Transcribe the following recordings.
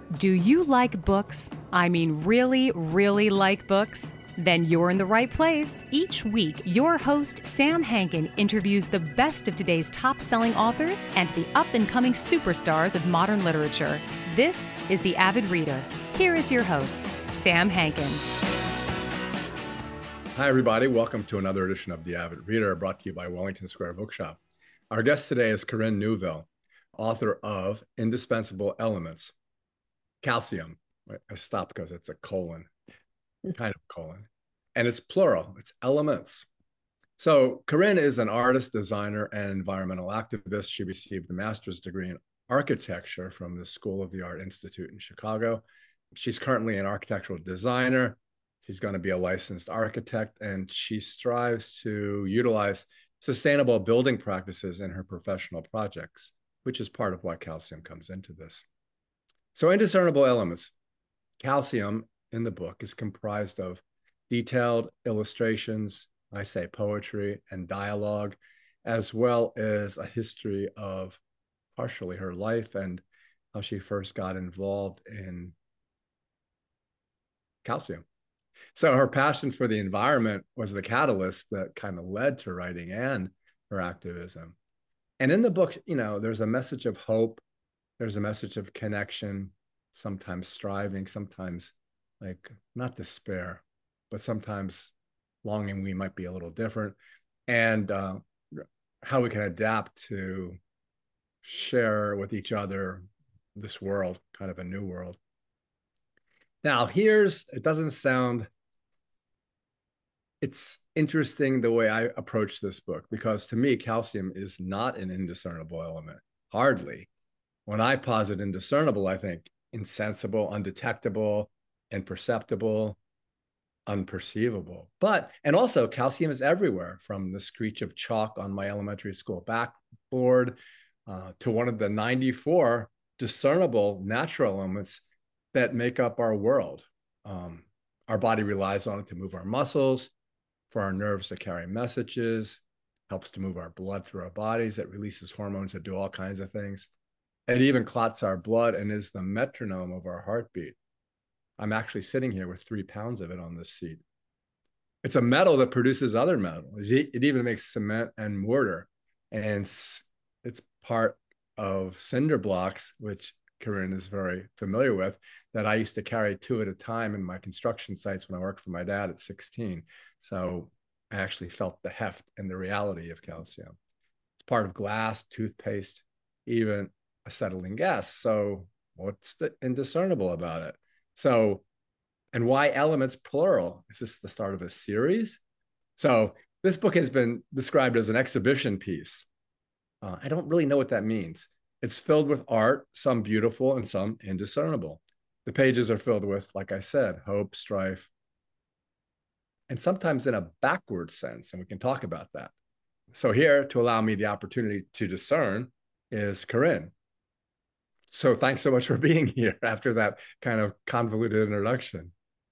Do you like books? I mean, really, really like books? Then you're in the right place. Each week, your host, Sam Hankin, interviews the best of today's top selling authors and the up and coming superstars of modern literature. This is The Avid Reader. Here is your host, Sam Hankin. Hi, everybody. Welcome to another edition of The Avid Reader, brought to you by Wellington Square Bookshop. Our guest today is Corinne Neuville, author of Indispensable Elements, Calcium. I stopped because it's a colon, kind of colon, and it's plural, it's elements. So Corinne is an artist, designer, and environmental activist. She received a master's degree in architecture from the School of the Art Institute in Chicago. She's currently an architectural designer. She's going to be a licensed architect, and she strives to utilize sustainable building practices in her professional projects, which is part of why Calcium comes into this. So Indiscernible Elements. Calcium in the book is comprised of detailed illustrations, I say poetry and dialogue, as well as a history of partially her life and how she first got involved in calcium. So her passion for the environment was the catalyst that kind of led to writing and her activism. And in the book, there's a message of hope, there's a message of connection, sometimes striving, sometimes like not despair, but sometimes longing we might be a little different, and how we can adapt to share with each other this world, kind of a new world. Now, it doesn't sound, it's interesting the way I approach this book, because to me, calcium is not an indiscernible element, hardly. When I posit indiscernible, I think insensible, undetectable, imperceptible, unperceivable. And also calcium is everywhere, from the screech of chalk on my elementary school backboard to one of the 94 discernible natural elements that make up our world. Our body relies on it to move our muscles, for our nerves to carry messages, helps to move our blood through our bodies. It releases hormones that do all kinds of things. It even clots our blood and is the metronome of our heartbeat. I'm actually sitting here with 3 pounds of it on this seat. It's a metal that produces other metals. It even makes cement and mortar. And it's part of cinder blocks, which Corinne is very familiar with, that I used to carry 2 at a time in my construction sites when I worked for my dad at 16. So I actually felt the heft and the reality of calcium. It's part of glass, toothpaste, even acetylene gas. So what's the indiscernible about it? So, and why elements plural? Is this the start of a series? So this book has been described as an exhibition piece. I don't really know what that means. It's filled with art, some beautiful and some indiscernible. The pages are filled with, like I said, hope, strife, and sometimes in a backward sense, and we can talk about that. So here, to allow me the opportunity to discern, is Corinne. So thanks so much for being here after that kind of convoluted introduction.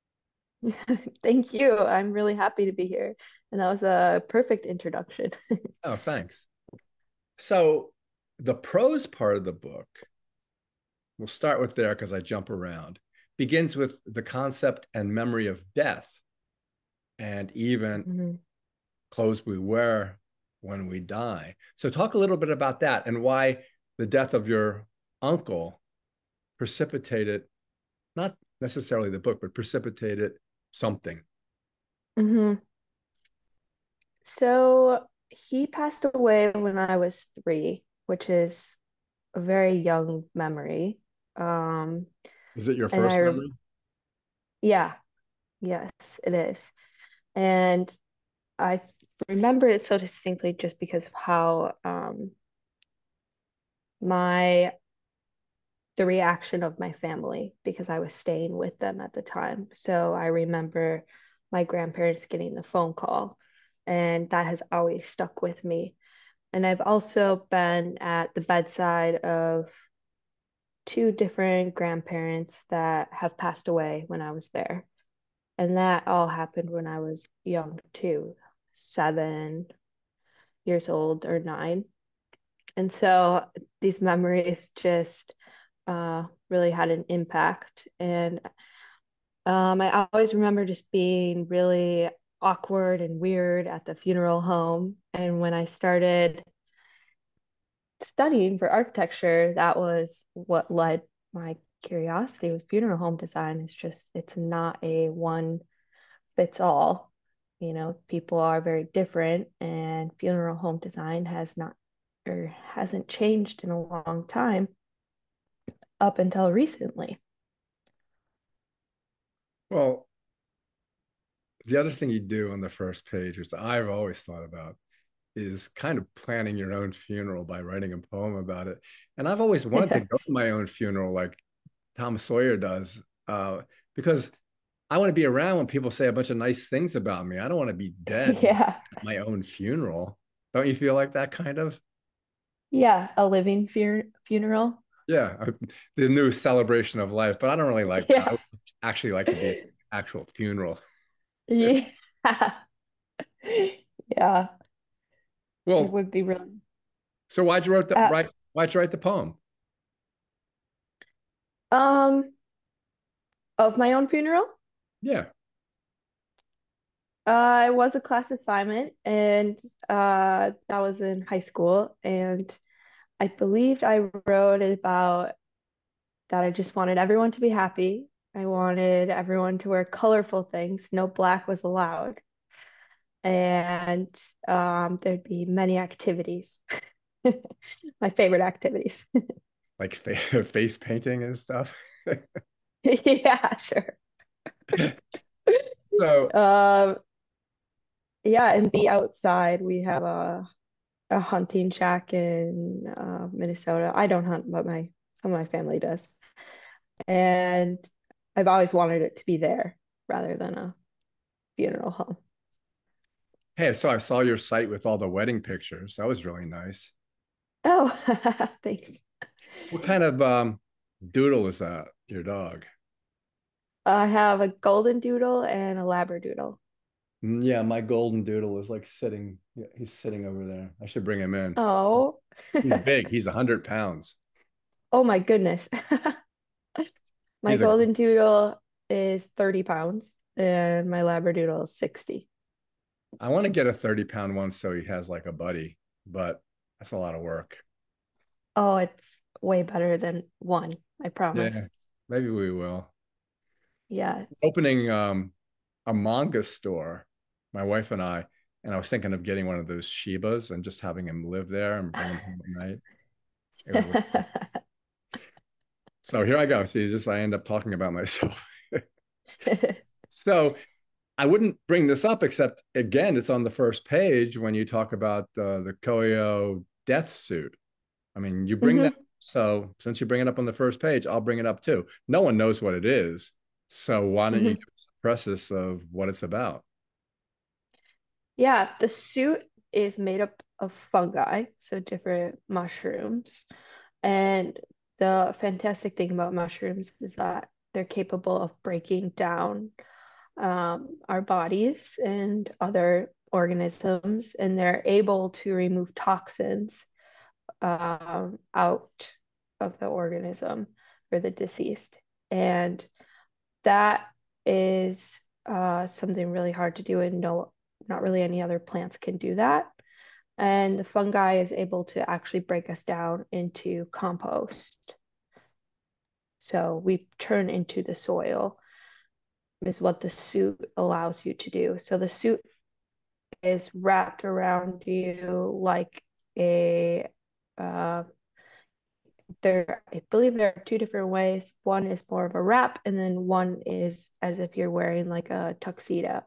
Thank you. I'm really happy to be here. And that was a perfect introduction. Oh, thanks. So the prose part of the book, we'll start with there because I jump around, begins with the concept and memory of death, and even Mhm. clothes we wear when we die. So talk a little bit about that and why the death of your uncle precipitated, not necessarily the book, but precipitated something. Mhm. So he passed away when I was 3, which is a very young memory. Um, Is it your and first memory? yeah, yes, it is. And I remember it so distinctly just because of how my the reaction of my family, because I was staying with them at the time. So I remember my grandparents getting the phone call, and that has always stuck with me. And I've also been at the bedside of 2 different grandparents that have passed away when I was there. And that all happened when I was young too, 7 years old or 9. And so these memories just really had an impact. And I always remember just being really awkward and weird at the funeral home. And when I started studying for architecture, that was what led my curiosity with funeral home design. It's just, it's not a one fits all. You know, people are very different, and funeral home design has not or hasn't changed in a long time up until recently. Well, the other thing you do on the first page, which I've always thought about, is kind of planning your own funeral by writing a poem about it. And I've always wanted to go to my own funeral like Tom Sawyer does, because I want to be around when people say a bunch of nice things about me. I don't want to be dead Yeah. at my own funeral. Don't you feel like that kind of? Yeah, a living funeral. Yeah, the new celebration of life. But I don't really like that. I Yeah. would actually like to be at an actual funeral. Yeah. Yeah, it Well, would be really. so why'd you write the Uh, write why'd you write the poem? um, of my own funeral. Yeah. It was a class assignment, and that was in high school, and I believed I wrote about that I just wanted everyone to be happy. I wanted everyone to wear colorful things. No black was allowed. And there'd be many activities. My favorite activities. Like face painting and stuff. Yeah, sure. So, Um, yeah, and be outside. We have a hunting shack in Minnesota. I don't hunt, but my some of my family does. And I've always wanted it to be there rather than a funeral home. hey, so I saw your site with all the wedding pictures. That was really nice. Oh, thanks. What kind of doodle is that? Your dog? I have a golden doodle and a labradoodle. Yeah, my golden doodle is like sitting. Yeah, he's sitting over there. I should bring him in. Oh, He's big. He's 100 pounds. oh my goodness. My He's a. golden doodle is 30 pounds and my labradoodle is 60. I want to get a 30 pound one so he has like a buddy, but that's a lot of work. Oh, it's way better than one, I promise. Yeah, maybe we will. Yeah. Opening a manga store, my wife and I was thinking of getting one of those Shibas and just having him live there and bring him home at night. It would, so here I go. See, just I end up talking about myself. So I wouldn't bring this up except again, it's on the first page when you talk about the Koyo death suit. I mean, you bring that. hmm So since you bring it up on the first page, I'll bring it up too. No one knows what it is. So why don't you hmm give us a preface of what it's about? Yeah, the suit is made up of fungi, so different mushrooms. And the fantastic thing about mushrooms is that they're capable of breaking down our bodies and other organisms, and they're able to remove toxins out of the organism for the deceased. And that is something really hard to do, and no, not really any other plants can do that. And the fungi is able to actually break us down into compost. So we turn into the soil is what the suit allows you to do. So the suit is wrapped around you like a uh, I believe there are two different ways. One is more of a wrap, and then one is as if you're wearing like a tuxedo.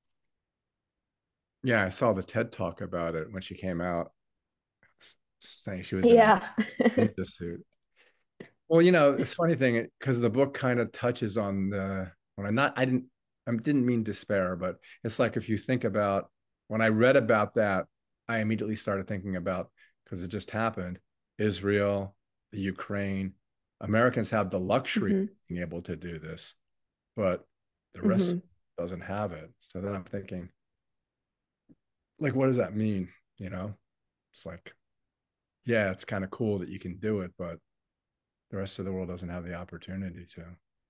Yeah, I saw the TED talk about it when she came out, saying she was in a Yeah. ninja suit. Well, you know, it's funny thing because the book kind of touches on the when I didn't mean despair, but it's like if you think about when I read about that, I immediately started thinking about because it just happened, Israel, the Ukraine. Americans have the luxury of hmm being able to do this, but the rest hmm doesn't have it. So then I'm thinking, like, what does that mean? You know, it's like, yeah, it's kind of cool that you can do it, but the rest of the world doesn't have the opportunity to.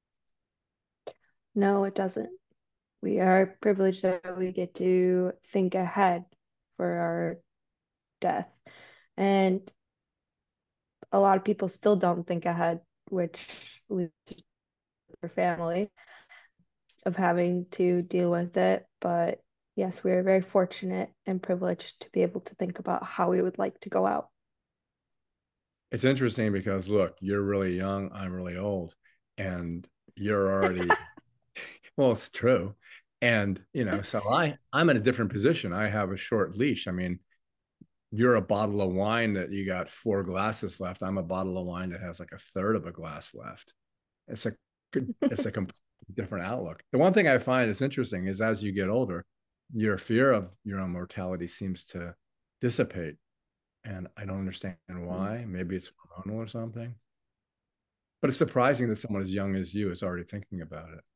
No, it doesn't. We are privileged that we get to think ahead for our death. And a lot of people still don't think ahead, which leads to their family of having to deal with it. But yes, we are very fortunate and privileged to be able to think about how we would like to go out. It's interesting because look, you're really young, I'm really old, and you're already well, it's true. And so I'm in a different position. I have a short leash. I mean, you're a bottle of wine that you got 4 glasses left. I'm a bottle of wine that has like a third of a glass left. It's a it's a completely different outlook. The one thing I find is interesting is as you get older, your fear of your own mortality seems to dissipate. And I don't understand why. Maybe it's hormonal or something. But it's surprising that someone as young as you is already thinking about it.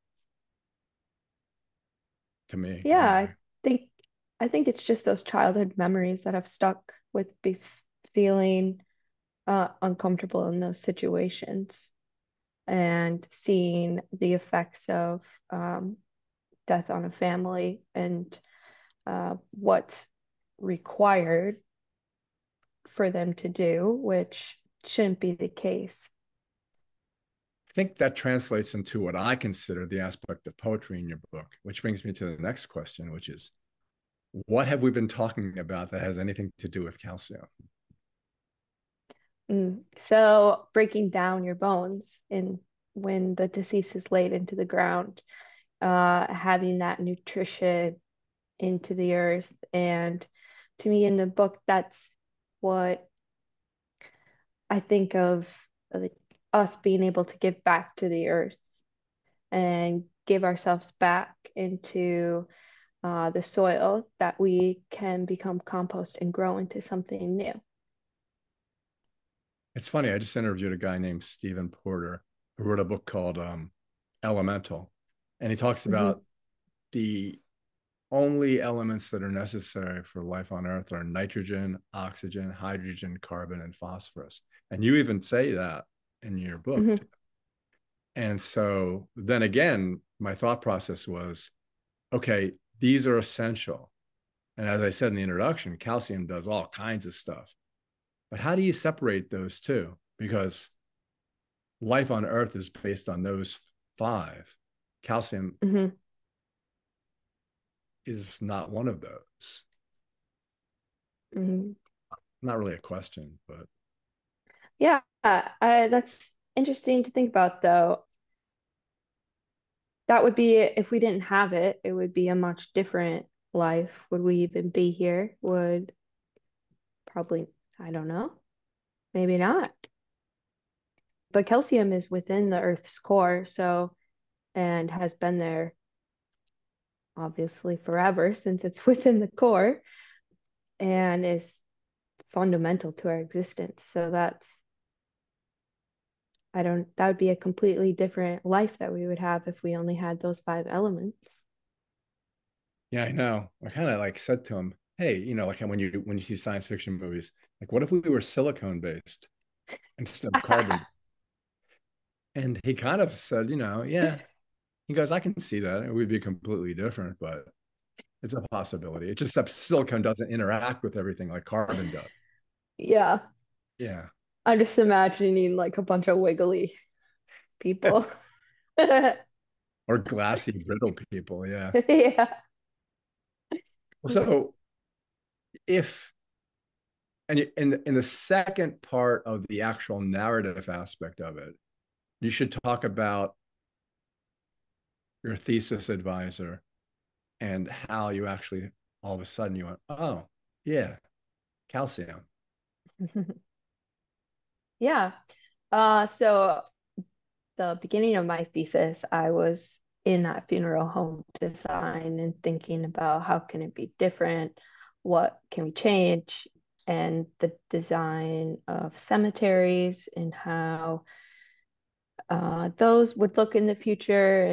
To me, Yeah, anyway. think I think it's just those childhood memories that have stuck with be feeling uncomfortable in those situations and seeing the effects of um, death on a family and what's required for them to do, which shouldn't be the case. I think that translates into what I consider the aspect of poetry in your book, which brings me to the next question, which is what have we been talking about that has anything to do with calcium? So breaking down your bones in when the deceased is laid into the ground, having that nutrition into the earth. And to me, in the book, that's what I think of, like us being able to give back to the earth and give ourselves back into the soil that we can become compost and grow into something new. It's funny. I just interviewed a guy named Stephen Porter who wrote a book called Elemental. And he talks Mhm. about the only elements that are necessary for life on Earth are nitrogen, oxygen, hydrogen, carbon, and phosphorus. And you even say that in your book. Mhm. And so then again, my thought process was okay, these are essential. And as I said in the introduction, calcium does all kinds of stuff. But how do you separate those two? Because life on Earth is based on those five. Calcium Mhm. is not one of those. Mhm. Not really a question, but Yeah, that's interesting to think about, though. That would be if we didn't have it, it would be a much different life. Would we even be here? Would probably, I don't know, maybe not. But calcium is within the Earth's core, so, and has been there obviously forever since it's within the core and is fundamental to our existence. So I don't, that would be a completely different life that we would have if we only had those five elements. yeah, I know. I kind of like said to him, "Hey, like when you see science fiction movies, like what if we were silicone based instead of carbon?" And he kind of said, "Yeah." He goes, "I can see that. It would be completely different, but it's a possibility. It's just that silicone doesn't interact with everything like carbon does." Yeah, Yeah. I'm just imagining like a bunch of wiggly people. Or glassy, brittle people. Yeah. Yeah. Well, so if and in the second part of the actual narrative aspect of it, you should talk about your thesis advisor and how you actually all of a sudden you went, oh yeah, calcium. Yeah. So the beginning of my thesis, I was in that funeral home design and thinking about how can it be different? What can we change? And the design of cemeteries and how those would look in the future.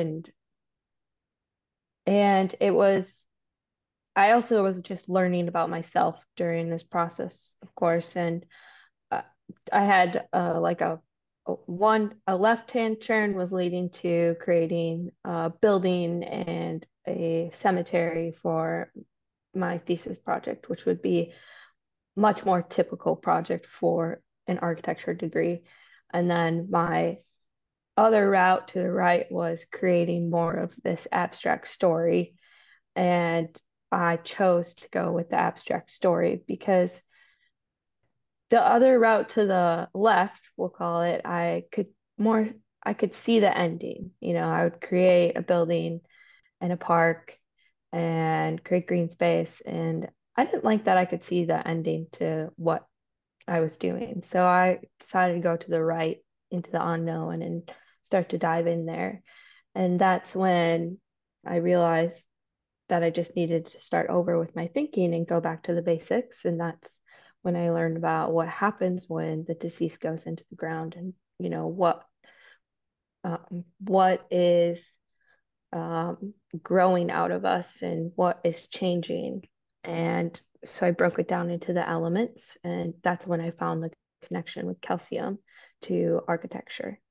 And it was, I also was just learning about myself during this process, of course. And uh, I had like a a left-hand turn was leading to creating a building and a cemetery for my thesis project, which would be much more typical project for an architecture degree. And then my other route to the right was creating more of this abstract story. And I chose to go with the abstract story because the other route to the left, we'll call it, I could see the ending. You know, I would create a building and a park and create green space. And I didn't like that I could see the ending to what I was doing. So I decided to go to the right into the unknown and start to dive in there. And that's when I realized that I just needed to start over with my thinking and go back to the basics. And that's when I learned about what happens when the deceased goes into the ground and, you know, what is growing out of us and what is changing. And so I broke it down into the elements, and that's when I found the connection with calcium to architecture.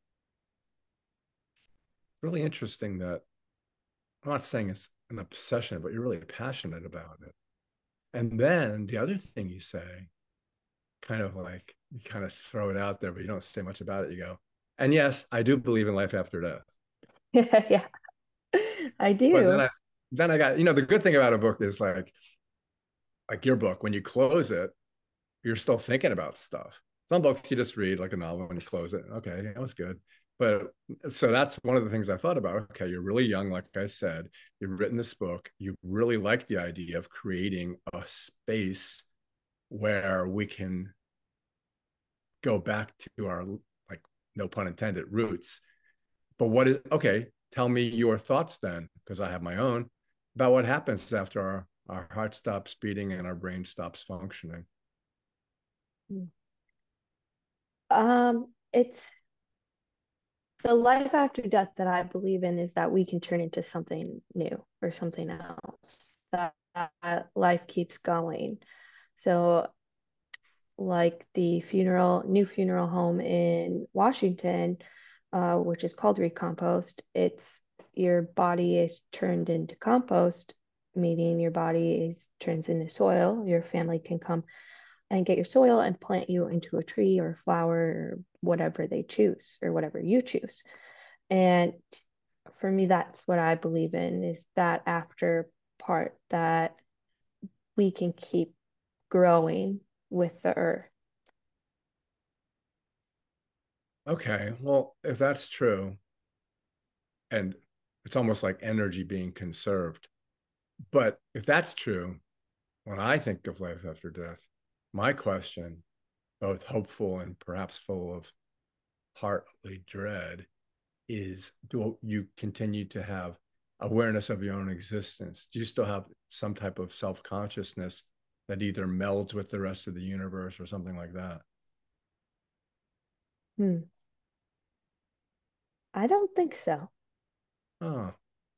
Really interesting that I'm not saying it's an obsession, but you're really passionate about it. And then the other thing you say, kind of like you kind of throw it out there, but you don't say much about it. You go, and yes, I do believe in life after death. Yeah, I But do. then I got, the good thing about a book is like your book, when you close it, you're still thinking about stuff. Some books you just read like a novel when you close it. Okay, that was good. But so that's one of the things I thought about. Okay, you're really young, like I said. You've written this book. You really like the idea of creating a space where we can go back to our, like, no pun intended, roots. But what is, okay, tell me your thoughts then, because I have my own, about what happens after our heart stops beating and our brain stops functioning. It's the life after death that I believe in is that we can turn into something new or something else. That life keeps going. So like the new funeral home in Washington, which is called Recompost. It's your body is turned into compost, meaning your body is turns into soil. Your family can come and get your soil and plant you into a tree or a flower or whatever they choose or whatever you choose. And for me, that's what I believe in is that after part that we can keep growing with the earth. Okay, well, if that's true, and it's almost like energy being conserved, but if that's true, when I think of life after death, my question, both hopeful and perhaps full of partly dread, is do you continue to have awareness of your own existence? Do you still have some type of self consciousness that either melds with the rest of the universe or something like that? Hmm. I don't think so. Oh,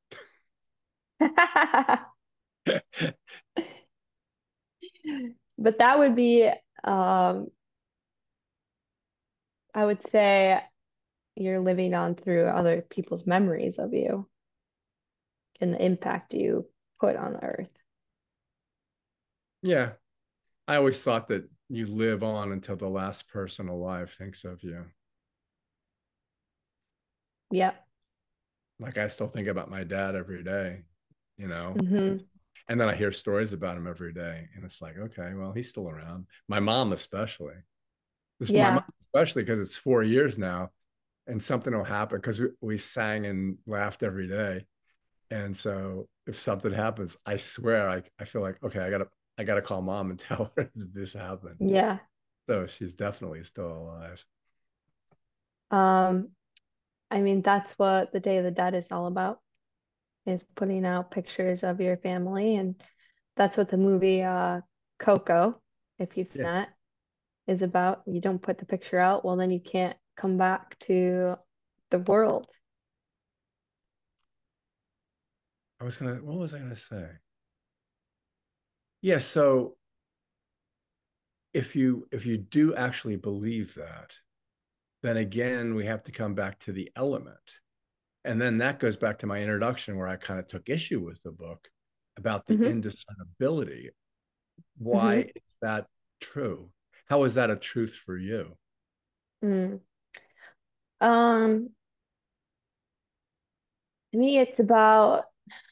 But that would be, um, I would say you're living on through other people's memories of you and the impact you put on the earth. yeah. I always thought that you live on until the last person alive thinks of you. Yep. Like I still think about my dad every day, you know, Hmm. and then I hear stories about him every day, and it's like, okay, well, he's still around. My mom, especially. This my mom, Yeah. especially because it's 4 years now, and something will happen because we sang and laughed every day, and so if something happens, I swear I feel like, okay, I gotta call mom and tell her that this happened. Yeah. So she's definitely still alive. Um, I mean, that's what the Day of the Dead is all about, is putting out pictures of your family. And that's what the movie Coco, if you've seen Yeah, that, is about. You don't put the picture out, well, then you can't come back to the world. what was I gonna say? Yeah, so if you do actually believe that, then again, we have to come back to the element. And then that goes back to my introduction where I kind of took issue with the book about the Mm-hmm. indiscernibility. Mm-hmm. Why is that true? How is that a truth for you? Mm. Um, to me, it's about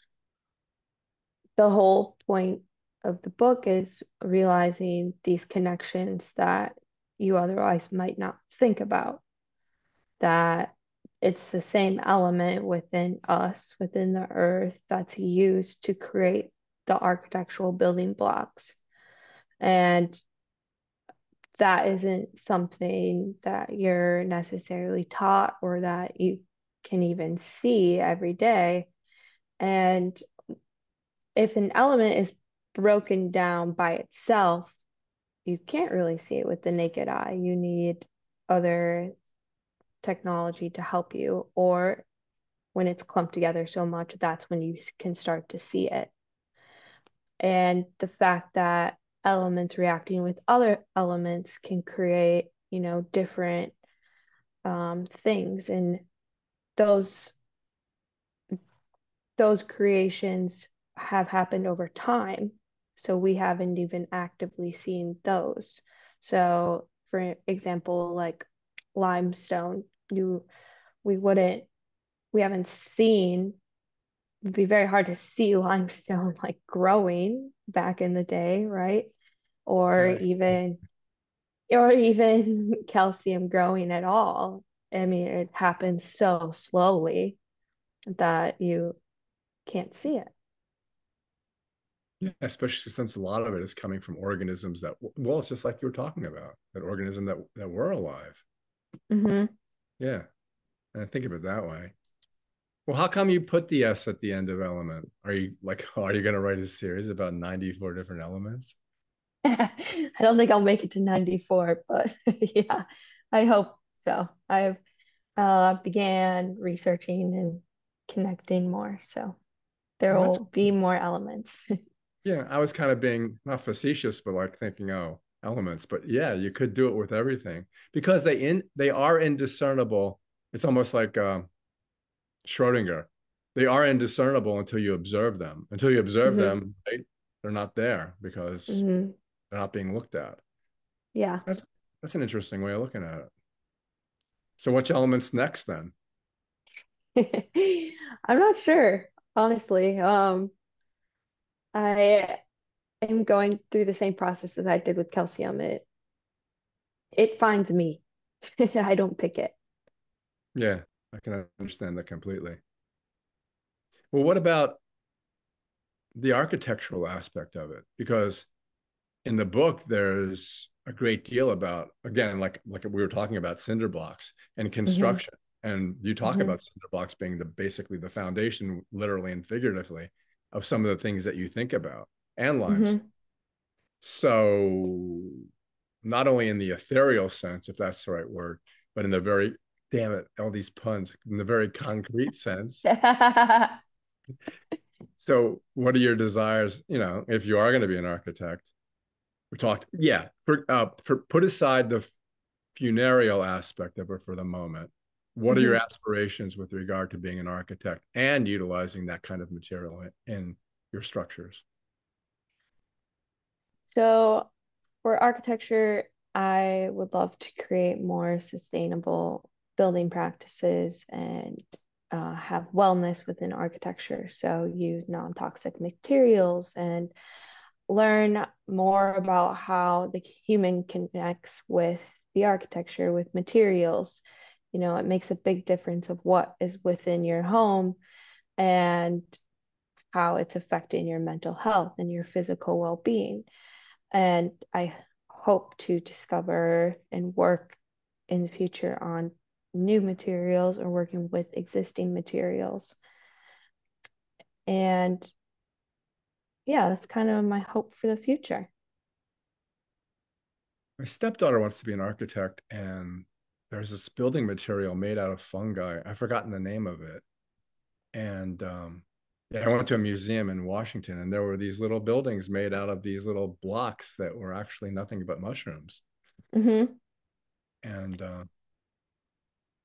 the whole point of the book is realizing these connections that you otherwise might not think about, that it's the same element within us, within the earth, that's used to create the architectural building blocks. And that isn't something that you're necessarily taught or that you can even see every day. And if an element is broken down by itself, you can't really see it with the naked eye. You need other technology to help you, or when it's clumped together so much, that's when you can start to see it. And the fact that elements reacting with other elements can create, different things, and those those creations have happened over time. So we haven't even actively seen those. So, for example, like limestone, you we wouldn't we haven't seen it'd be very hard to see limestone like growing back in the day, right? Or Right. even or even calcium growing at all. I mean, it happens so slowly that you can't see it. Yeah, especially since a lot of it is coming from organisms that, well, it's just like you were talking about, that organism that were alive. Hmm. Yeah. And I think of it that way. Well, how come you put the S at the end of element? Are you like, are you going to write a series about 94 different elements? I don't think I'll make it to 94, but yeah, I hope so. I've began researching and connecting more, so there Well, that's, will be more elements. yeah, I was kind of being not facetious, but like thinking, oh, elements. But yeah, you could do it with everything because they are indiscernible. It's almost like Schrodinger. They are indiscernible until you observe them. Until you observe Hmm. them, right? They're not there because Hmm. they're not being looked at. Yeah. That's that's an interesting way of looking at it. So, which elements next then? I'm not sure, honestly. I am going through the same process as I did with calcium. It finds me. I don't pick it. Yeah, I can understand that completely. Well, what about the architectural aspect of it? Because in the book, there's a great deal about, again, like we were talking about cinder blocks and Hmm. construction. And you talk Hmm. about cinder blocks being the basically the foundation, literally and figuratively, of some of the things that you think about and limestone. Hmm. So not only in the ethereal sense, if that's the right word, but in the very, damn it, all these puns, in the very concrete sense. So, what are your desires? You know, if you are going to be an architect, we talked, yeah, for put aside the funereal aspect of it for the moment. What are your Hmm. aspirations with regard to being an architect and utilizing that kind of material in your structures? So for architecture, I would love to create more sustainable building practices and have wellness within architecture. So use non-toxic materials and learn more about how the human connects with the architecture, with materials. It makes a big difference of what is within your home and how it's affecting your mental health and your physical well-being. And I hope to discover and work in the future on new materials or working with existing materials. And yeah, that's kind of my hope for the future. My stepdaughter wants to be an architect, and there's this building material made out of fungi. I've forgotten the name of it. And yeah, I went to a museum in Washington, and there were these little buildings made out of these little blocks that were actually nothing but mushrooms. Hmm. And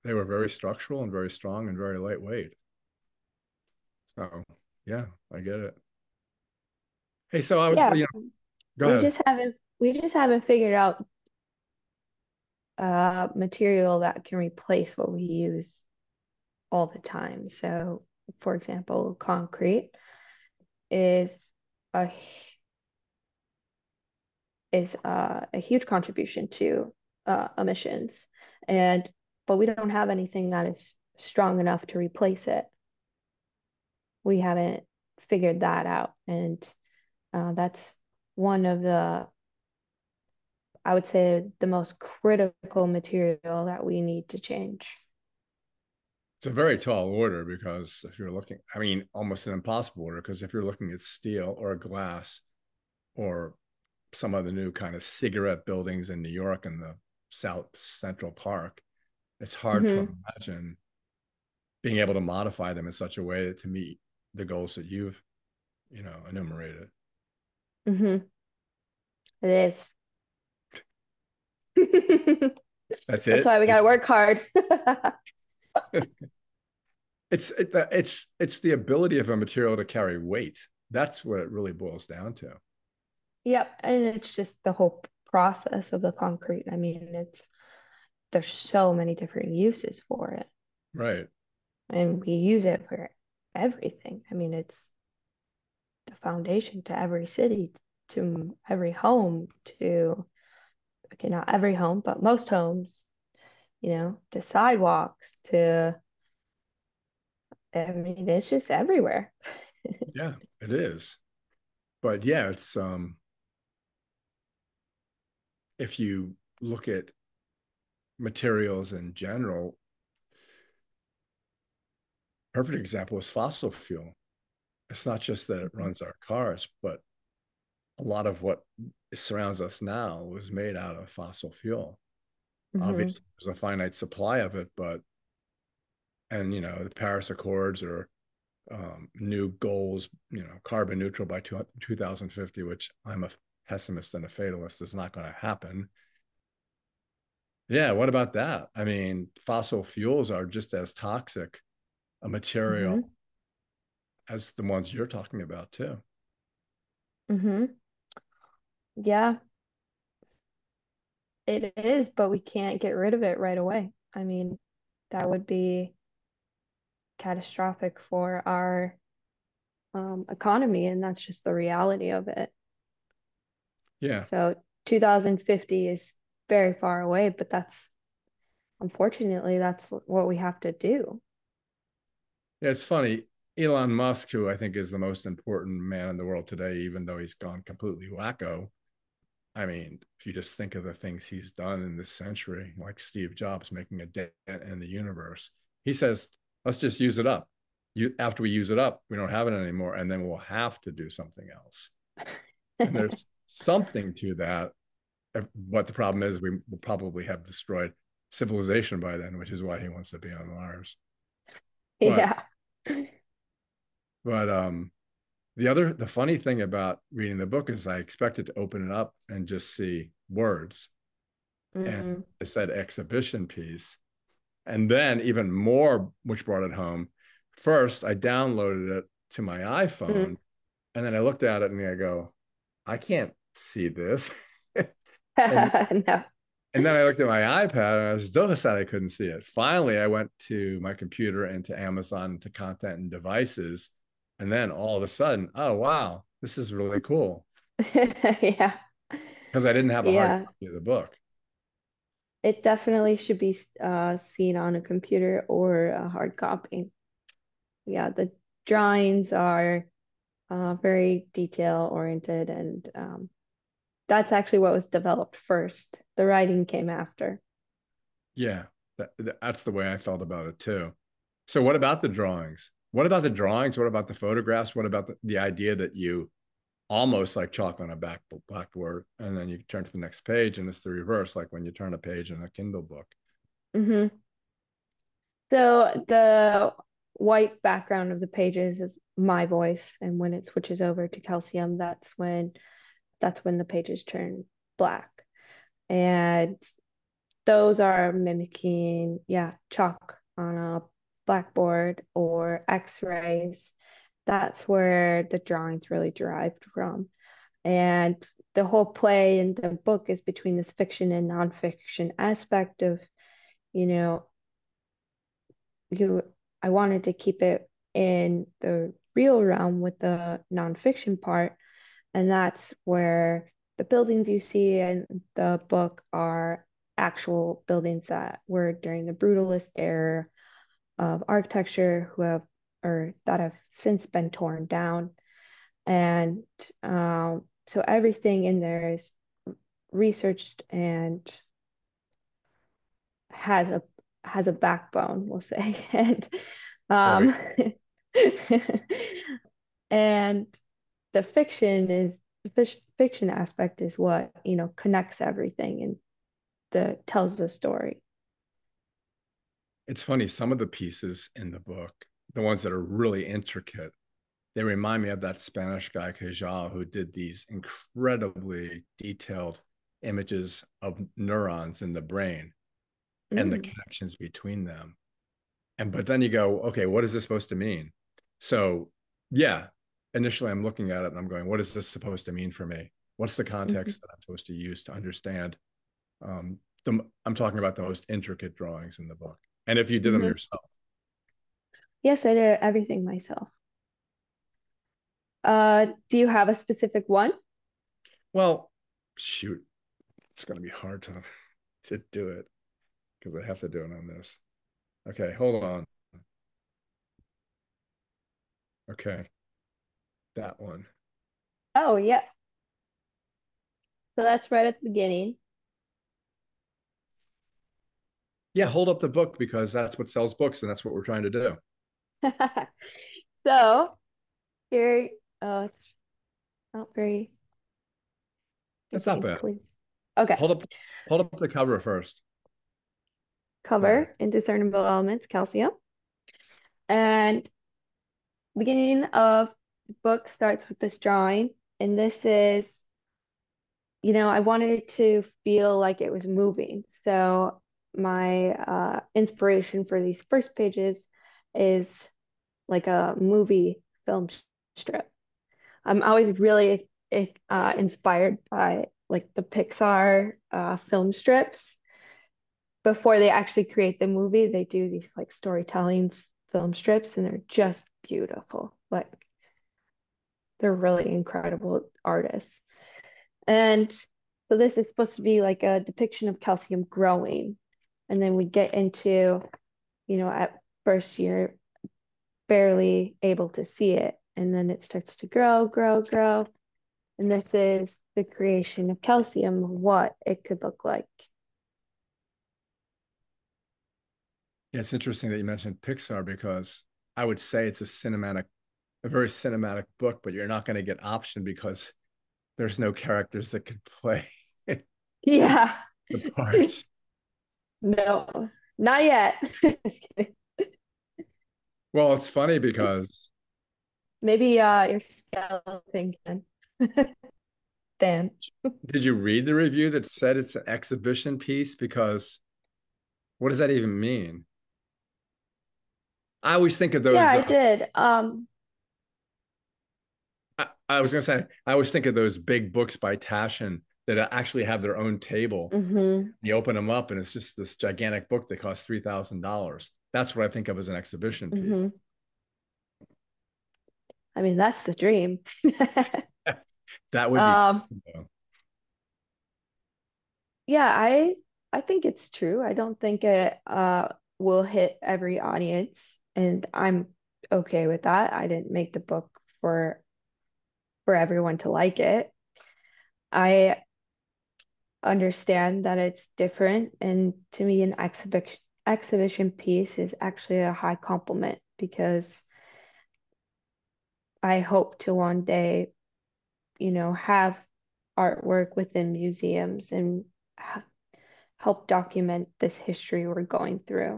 They were very structural and very strong and very lightweight. So yeah, I get it. Hey, so I was, Yeah, go ahead. we just haven't figured out material that can replace what we use all the time. So, for example, concrete is a a huge contribution to emissions, and but we don't have anything that is strong enough to replace it. We haven't figured that out, and that's one of the, I would say, the most critical material that we need to change. It's a very tall order because if you're looking, I mean, almost an impossible order because if you're looking at steel or glass or some of the new kind of cigarette buildings in New York and the South Central Park, it's hard to Hmm. imagine being able to modify them in such a way to meet the goals that you've, enumerated. Hmm. It is. That's That's it. why we got to work hard. It's the ability of a material to carry weight. That's what it really boils down to. Yep, and it's just the whole process of the concrete. I mean, there's so many different uses for it, Right. and we use it for everything. I mean, it's the foundation to every city, to every home, to, okay, not every home, but most homes, to sidewalks, to, I mean, it's just everywhere. Yeah, it is. But yeah, it's if you look at materials in general, perfect example is fossil fuel. It's not just that it runs our cars, but a lot of what surrounds us now was made out of fossil fuel. Hmm. Obviously, there's a finite supply of it, but and the Paris Accords or new goals, carbon neutral by 2050, which I'm a pessimist and a fatalist, is not going to happen. Yeah, what about that? I mean, fossil fuels are just as toxic a material Hmm. as the ones you're talking about too. Hmm. Yeah, it is, but we can't get rid of it right away. I mean, that would be catastrophic for our economy, and that's just the reality of it. Yeah. So 2050 is very far away, but unfortunately that's what we have to do. Yeah, it's funny. Elon Musk, who I think is the most important man in the world today, even though he's gone completely wacko. I mean, if you just think of the things he's done in this century, like Steve Jobs making a dent in the universe, he says, let's just use it up. After we use it up, we don't have it anymore, and then we'll have to do something else. And there's something to that. But the problem is, we will probably have destroyed civilization by then, which is why he wants to be on Mars. But Yeah. but the funny thing about reading the book is I expected to open it up and just see words, and Mm, it said exhibition piece, and then even more, which brought it home. First, I downloaded it to my mm. iPhone, and then I looked at it and I go, I can't see this. and No. and then I looked at my iPad and I was still sad I couldn't see it. Finally, I went to my computer and to Amazon to content and devices. And then all of a sudden, oh, wow, this is really cool. Yeah. Because I didn't have a hard Yeah. copy of the book. It definitely should be seen on a computer or a hard copy. Yeah, the drawings are very detail oriented, and that's actually what was developed first. The writing came after. Yeah, that's the way I felt about it too. So, what about the drawings? What about the drawings? What about the photographs? What about the idea that you almost like chalk on a blackboard and then you turn to the next page and it's the reverse, like when you turn a page in a Kindle book? Hmm. So the white background of the pages is my voice, and when it switches over to calcium, that's when the pages turn black. And those are mimicking, yeah, chalk on a blackboard or X-rays. That's where the drawings really derived from. And the whole play in the book is between this fiction and nonfiction aspect of, you know, you I wanted to keep it in the real realm with the nonfiction part, and that's where the buildings you see in the book are actual buildings that were during the brutalist era of architecture who have or that have since been torn down. And so everything in there is researched and has a backbone, we'll say. And Right. um and the fiction is the fiction aspect is what, connects everything and the tells the story. It's funny, some of the pieces in the book, the ones that are really intricate, they remind me of that Spanish guy Cajal who did these incredibly detailed images of neurons in the brain and the Mm. connections between them. And but then you go, okay, what is this supposed to mean? So yeah, initially I'm looking at it and I'm going, what is this supposed to mean for me? What's the Mhm. context that I'm supposed to use to understand? I'm talking about the most intricate drawings in the book. And if you did them Mhm. yourself. Yes, I did everything myself. Do you have a specific one? Well, shoot, it's going to be hard to do it because I have to do it on this. Okay, hold on. Okay, that one. Oh, yeah. So that's right at the beginning. Yeah, hold up the book because that's what sells books and that's what we're trying to do. So here, oh, it's not very, I That's not think, bad. clean. Okay. Hold up, hold up the cover first. There. Cover indiscernible elements, calcium. And beginning of the book starts with this drawing. And this is, I wanted it to feel like it was moving. So my inspiration for these first pages is like a movie film strip. I'm always really inspired by like the Pixar film strips. Before they actually create the movie, they do these like storytelling film strips, and they're just beautiful. Like they're really incredible artists. And so this is supposed to be like a depiction of calcium growing. And then we get into, at first you're barely able to see it. And then it starts to grow, grow, grow. And this is the creation of calcium, what it could look like. Yeah, it's interesting that you mentioned Pixar because I would say it's a very cinematic book, but you're not going to get option because there's no characters that could play Yeah. the parts. No, not yet. Just kidding. Well, it's funny because Maybe your scale thing can. Dan. did you read the review that said it's an exhibition piece? Because what does that even mean? I always think of Yeah, those. I did. I was going to say, I always think of those big books by Taschen that actually have their own table. Mhm, You open them up, and it's just this gigantic book that costs $3,000. That's what I think of as an exhibition piece. mhm. I mean, that's the dream. That would be Um, cool. yeah, I think it's true. I don't think it will hit every audience, and I'm okay with that. I didn't make the book for everyone to like it. I understand that it's different, and to me, an exhibition piece is actually a high compliment because I hope to one day, have artwork within museums and help document this history we're going through.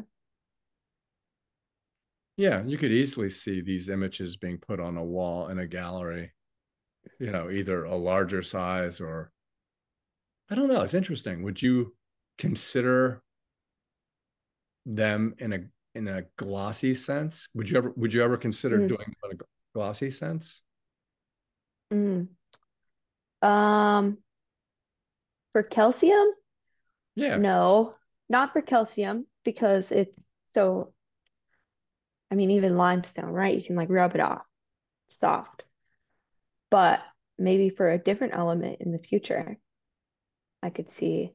Yeah, you could easily see these images being put on a wall in a gallery, either a larger size or I don't know. It's interesting. Would you? consider them in a glossy sense? Would you ever consider Mm, doing them in a glossy sense? mm. Um, for calcium, Yeah. no, not for calcium because it's so, I mean, even limestone, right? You can like rub it off, soft. But maybe for a different element in the future, I could see,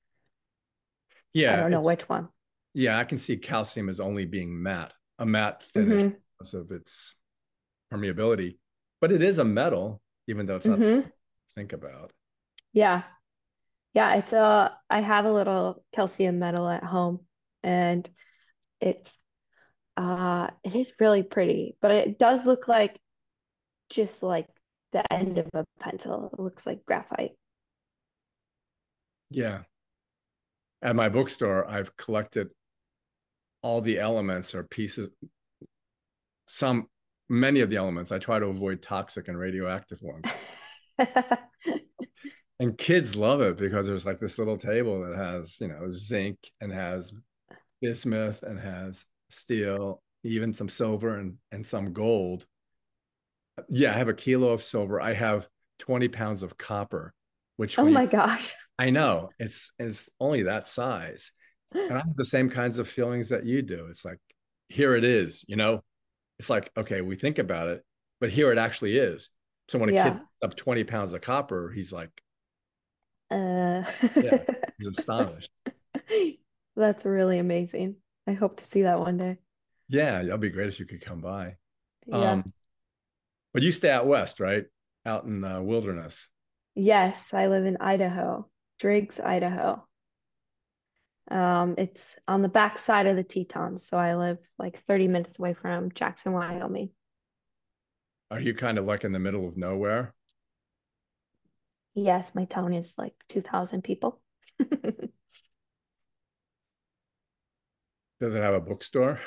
I Yeah, don't know it's which one. yeah, I can see calcium as only being matte, a matte finish Mm-hmm. because of its permeability. But it is a metal, even though it's not fun Mm-hmm. to think about. Yeah. Yeah, I have a little calcium metal at home and it's it is really pretty, but it does look like just like the end of a pencil. It looks like graphite. Yeah. At my bookstore, I've collected all the elements or pieces, some, many of the elements. I try to avoid toxic and radioactive ones. And kids love it because there's like this little table that has, zinc and has bismuth and has steel, even some silver and some gold. Yeah, I have a kilo of silver. I have 20 pounds of copper, which Oh when you, my gosh. I know it's only that size. And I have the same kinds of feelings that you do. It's like, here it is, it's like, okay, we think about it, but here it actually is. So when a kid Yeah. picks up 20 pounds of copper, he's like, Uh, yeah, he's astonished. that's really amazing. I hope to see that one day. Yeah, that'd be great if you could come by. Yeah. Um, but you stay out west, right? Out in the wilderness. Yes, I live in Idaho, Driggs, Idaho. It's on the back side of the Tetons, so I live like 30 minutes away from Jackson, Wyoming. Are you kind of like in the middle of nowhere? Yes, my town is like 2,000 people. Does it have a bookstore?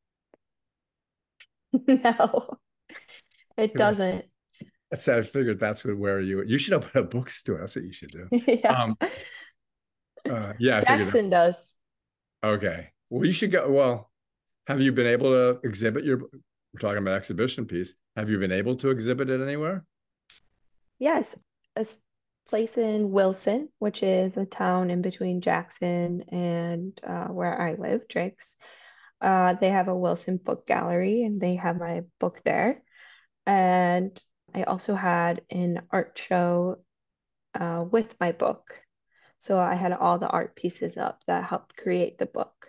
No, it Because doesn't. I figured that's where you should open a bookstore. That's what you should do. Yes, Um, yeah, I figured that. Jackson does. Okay. Well, you should go. Well, have you been able to exhibit we're talking about exhibition piece. Have you been able to exhibit it anywhere? Yes, place in Wilson, which is a town in between Jackson and where I live, Driggs. They have a Wilson Book Gallery, and they have my book there. And I also had an art show with my book. So I had all the art pieces up that helped create the book.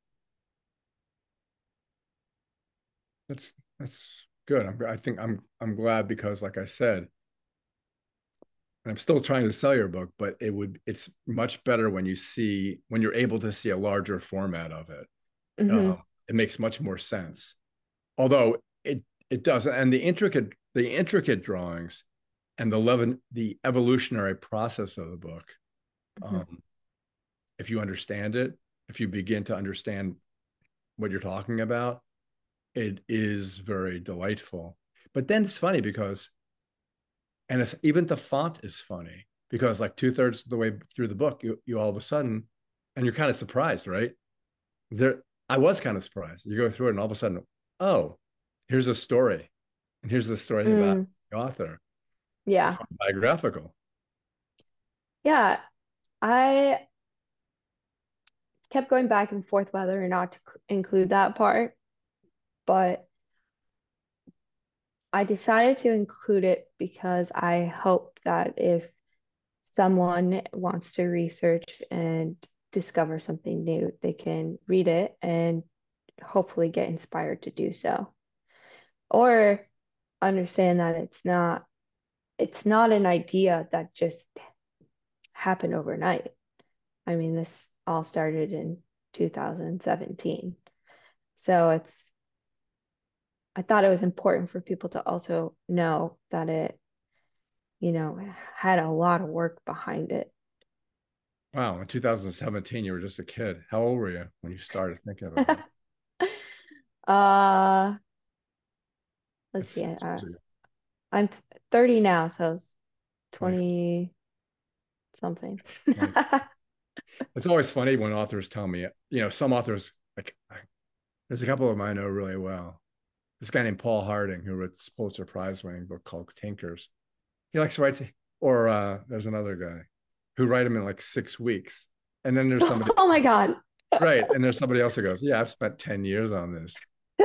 That's good. I think I'm glad because, like I said, I'm still trying to sell your book, but it's much better when you're able to see a larger format of it. Hmm. It makes much more sense. Although it doesn't, and the intricate drawings and the evolutionary process of the book, Hmm. um, if you understand it, if you begin to understand what you're talking about, it is very delightful. But then it's funny because, and it's even the font is funny because like 2/3 of the way through the book, you all of a sudden, and you're kind of surprised, right? I was kind of surprised. You go through it, and all of a sudden, oh, here's a story, and here's the story about Mm, the author. It's yeah. biographical. Yeah. I kept going back and forth whether or not to include that part, but I decided to include it because I hope that if someone wants to research and discover something new, they can read it and hopefully get inspired to do so. Or understand that it's not an idea that just happened overnight. I mean, this all started in 2017. So I thought it was important for people to also know that it had a lot of work behind it. Wow, in 2017, you were just a kid. How old were you when you started thinking about it? Uh, let's It's see. 6 years ago. I'm 30 now, so it's 20, 20 something. It's always funny when authors tell me, some authors, like, there's a couple of them I know really well. This guy named Paul Harding, who wrote this Pulitzer Prize winning book called Tinkers. He likes to write, or there's another guy who write them in like 6 weeks. And then there's somebody, Oh my God. right. And there's somebody else that goes, yeah, I've spent 10 years on this.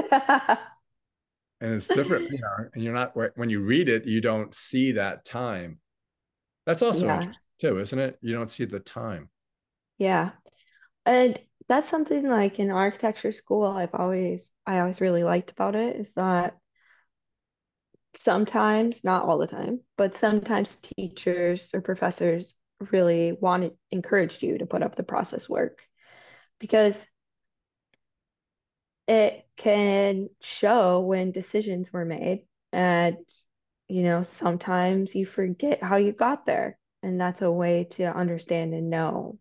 And it's different, and you're not, when you read it, you don't see that time. That's also Yeah. interesting too, isn't it? You don't see the time. Yeah. And that's something like in architecture school, I always really liked about it is that sometimes, not all the time, but sometimes teachers or professors really encouraged you to put up the process work because it can show when decisions were made. And, sometimes you forget how you got there. And that's a way to understand and know,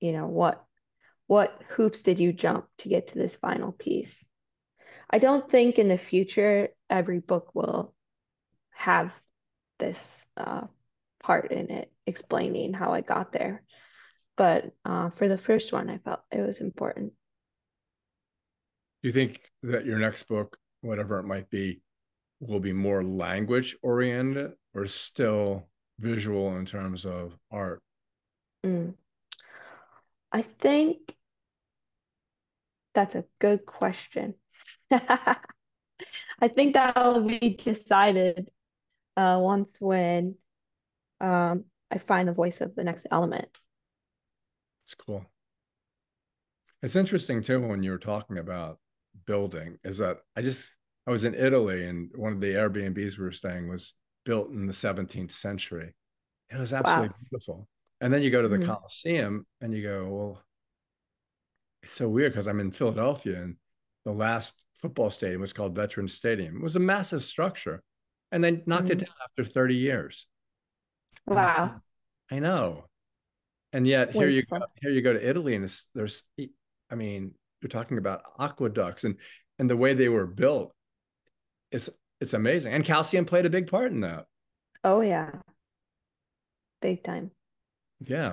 what hoops did you jump to get to this final piece. I don't think in the future every book will have this part in it explaining how I got there. But for the first one, I felt it was important. Do you think that your next book, whatever it might be, will be more language oriented or still visual in terms of art? Mm. I think that's a good question. I think that will be decided once when I find the voice of the next element. It's cool. It's interesting too when you were talking about building, is that I was in Italy and one of the Airbnbs we were staying was built in the 17th century. It was Wow. absolutely beautiful. And then you go to the Mhm. Colosseum and you go, well, it's so weird because I'm in Philadelphia and the last football stadium was called Veterans Stadium. It was a massive structure. And they knocked it Mhm. down after 30 years. And Wow. I know. And yet Wasteful. here you go to Italy and there's, I mean, you're talking about aqueducts and the way they were built is it's amazing. And calcium played a big part in that. Oh yeah, big time. Yeah.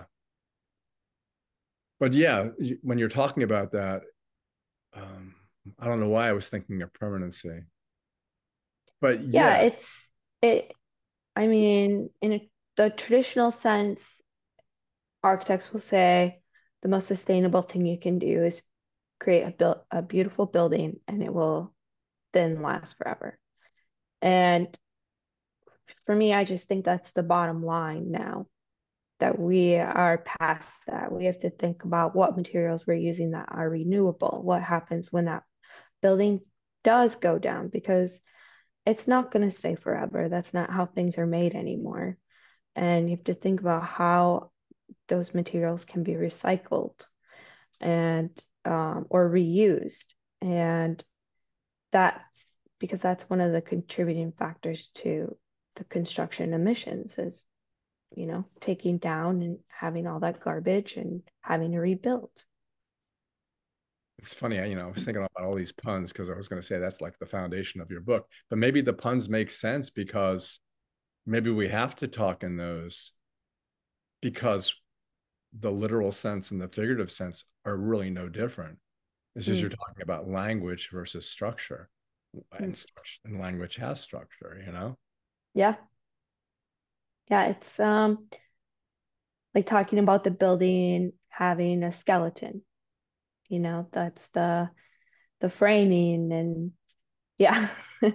But yeah, when you're talking about that, um, I don't know why I was thinking of permanency. But Yeah, yeah, it. I mean, the traditional sense, architects will say the most sustainable thing you can do is create a beautiful building, and it will then last forever. And for me, I just think that's the bottom line now that we are past that. We have to think about what materials we're using that are renewable. What happens when that building does go down because it's not going to stay forever. That's not how things are made anymore. And you have to think about how those materials can be recycled and or reused. And that's because that's one of the contributing factors to the construction emissions is, taking down and having all that garbage and having to rebuild. it's funny. I was thinking about all these puns because I was going to say that's like the foundation of your book. But maybe the puns make sense because maybe we have to talk in those because the literal sense and the figurative sense are really no different. It's just Mm, you're talking about language versus structure, mm. and language has structure. Yeah. Yeah, it's like talking about the building having a skeleton, that's the framing and yeah.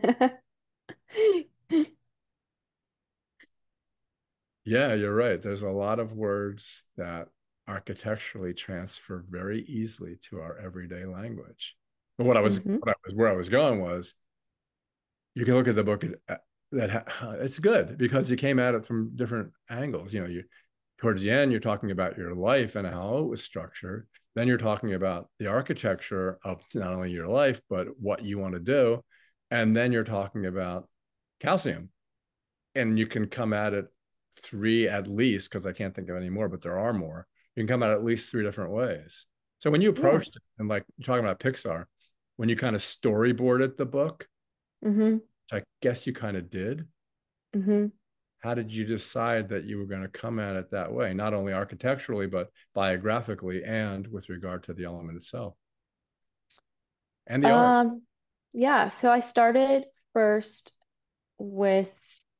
Yeah, you're right. There's a lot of words that architecturally transfer very easily to our everyday language. But Hmm. where I was going was you can look at the book it's good because you came at it from different angles. You towards the end you're talking about your life and how it was structured. Then you're talking about the architecture of not only your life but what you want to do, and then you're talking about calcium. And you can come at it three at least, because I can't think of any more, but there are more. You can come at least three different ways. So when you Yeah. approached it, and like you're talking about Pixar, when you kind of storyboarded the book, Hmm. which I guess you kind of did, Hmm. how did you decide that you were going to come at it that way, not only architecturally, but biographically and with regard to the element itself and the art? Um, yeah, so I started first with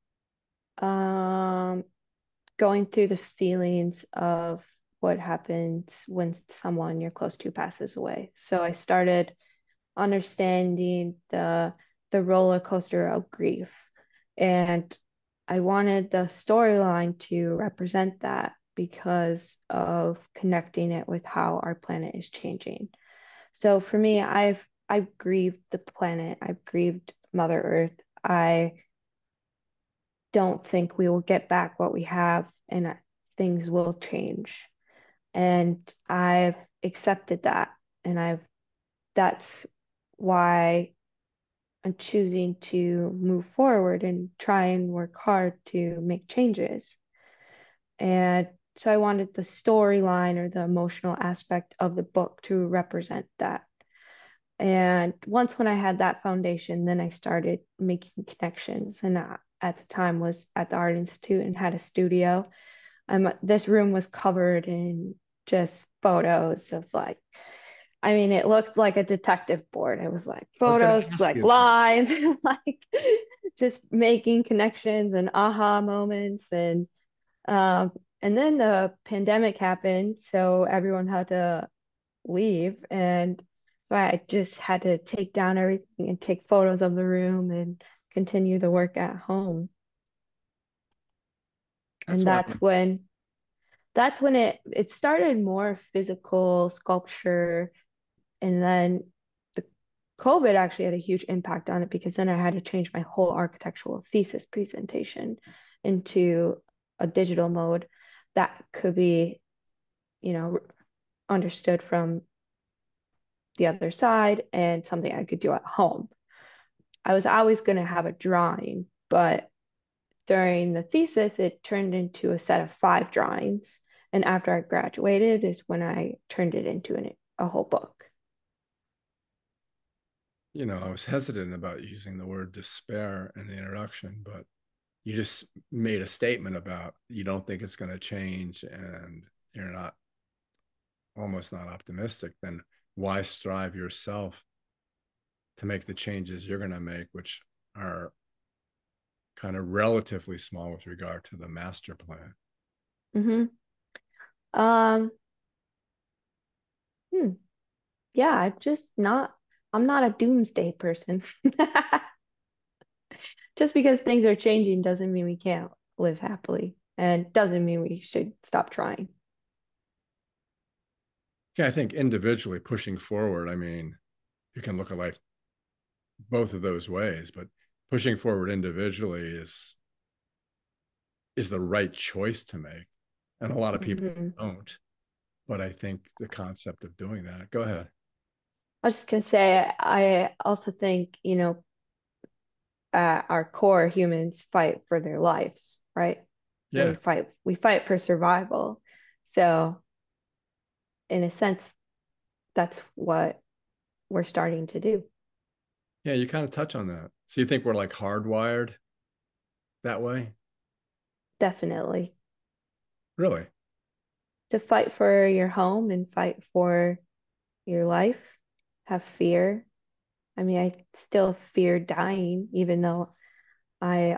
um going through the feelings of what happens when someone you're close to passes away. So I started understanding the roller coaster of grief. And I wanted the storyline to represent that because of connecting it with how our planet is changing. So for me, I've grieved the planet. I've grieved Mother Earth. I don't think we will get back what we have, and things will change. And I've accepted that, and I've that's why I'm choosing to move forward and try and work hard to make changes. And so I wanted the storyline or the emotional aspect of the book to represent that. And once when I had that foundation, then I started making connections. And at the time was at the Art Institute and had a studio. This room was covered in just photos of like, I mean, it looked like a detective board. It was like I was going photos, to ask like you that. lines, like just making connections and aha moments. And then the pandemic happened, so everyone had to leave. And so I just had to take down everything and take photos of the room and continue the work at home. That's And why that's when it started more physical sculpture. And then the COVID actually had a huge impact on it because then I had to change my whole architectural thesis presentation into a digital mode that could be, you know, understood from the other side and something I could do at home. I was always going to have a drawing, but during the thesis, it turned into a set of 5 drawings. And after I graduated is when I turned it into a whole book. I was hesitant about using the word despair in the introduction, but you just made a statement about you don't think it's going to change and you're not almost not optimistic. Then why strive yourself to make the changes you're going to make, which are kind of relatively small with regard to the master plan? Mm-hmm. Um, hmm. Yeah, I'm not a doomsday person. Just because things are changing doesn't mean we can't live happily and doesn't mean we should stop trying. Yeah, I think individually pushing forward, I mean, you can look at life both of those ways, but pushing forward individually is the right choice to make. And a lot of people Mhm. don't. But I think the concept of doing that, go ahead. I was just gonna say, I also think, at our core, humans fight for their lives, right? Yeah. We fight for survival. So in a sense, that's what we're starting to do. Yeah, you kind of touch on that. So you think we're like hardwired that way? Definitely. Really? To fight for your home and fight for your life, have fear. I mean, I still fear dying, even though I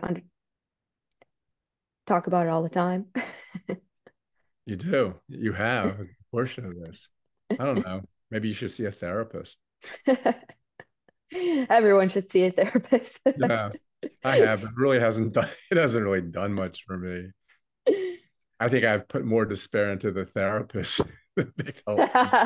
talk about it all the time. You do. You have a portion of this. I don't know. Maybe you should see a therapist. Everyone should see a therapist. Yeah, I have. It really hasn't done, it hasn't really done much for me. I think I've put more despair into the therapist than they've helped me.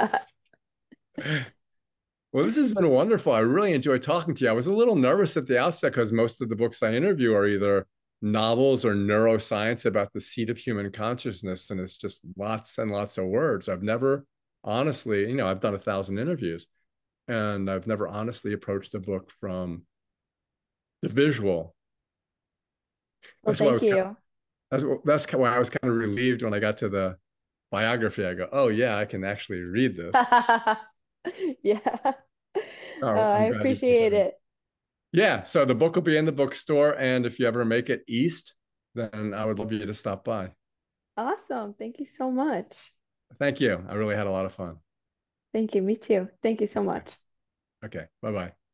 Well, this has been wonderful. I really enjoyed talking to you. I was a little nervous at the outset because most of the books I interview are either novels or neuroscience about the seat of human consciousness, and it's just lots and lots of words. I've never honestly, I've done 1,000 interviews, and I've never honestly approached a book from the visual. Well, That's why I thank was you. that's why I was kind of relieved when I got to the biography. I go, oh yeah, I can actually read this. Yeah. Oh, I I'm glad you picked appreciate that up. it. Yeah, so the book will be in the bookstore, and if you ever make it east, then I would love you to stop by. Awesome. Thank you so much. Thank you. I really had a lot of fun. Thank you. Me too. Thank you so much. Okay. Bye bye.